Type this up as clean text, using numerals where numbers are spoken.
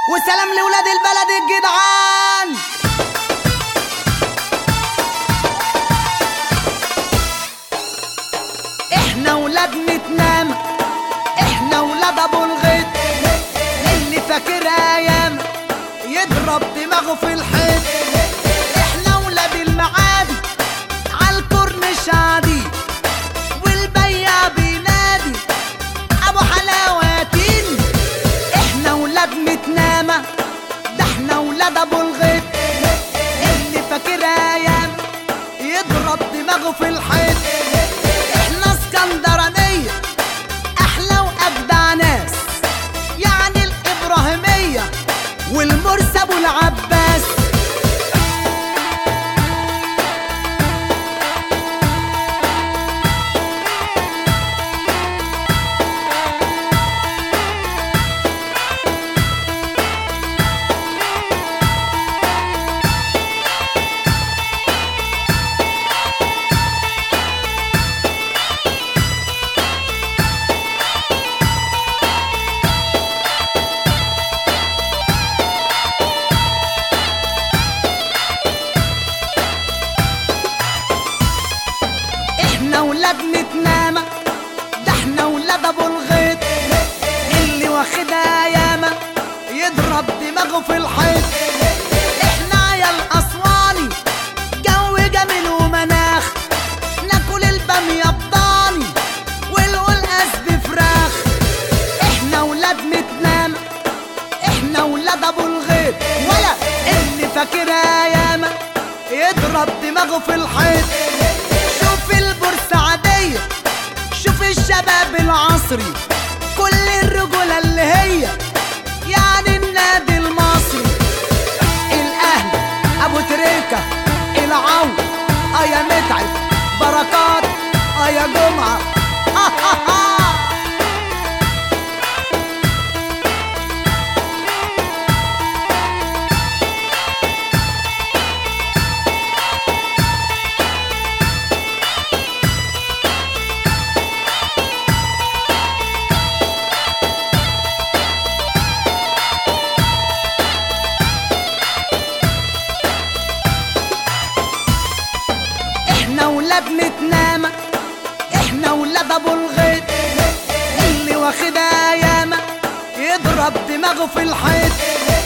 وسلام لولاد البلد الجدعان. احنا ولاد متنام، احنا ولاد ابو الغيط، اللي فاكر ايام يضرب دماغه في الحيط. احنا ولاد المعادي عالكورنيش عادي، والبياع بينادي ابو حلاواتين. احنا ولاد متنامة، ده احنا ولاد ابو الغيط، اللي فاكر ايام يضرب دماغه في الحيط. احنا اسكندرانية احلى واجدع ناس، يعني الابراهيمية والمرسى ابو العباس. احنا ولاد متنامة، ده احنا ولاد ابو الغيط، اللي واخدها ياما يضرب دماغه في الحيط. احنا عيال اسواني جو جميل ومناخ، ناكل البامية بضاني والقلقاس بفراخ. احنا ولاد متنامة، احنا ولاد ابو الغيط، ولا اللي فاكرها ياما يضرب دماغه في الحيط. شوف البورسعيدية، شوف الشباب العصري، كل الرجولة اللي هي يعني النادي المصري. الاهلي ابو تريكة العون، يا متعب بركات، يا جمعة احنا ولاد متنامة، احنا ولاد ابو الغيط، اللي واخدها ياما يضرب دماغه في الحيط.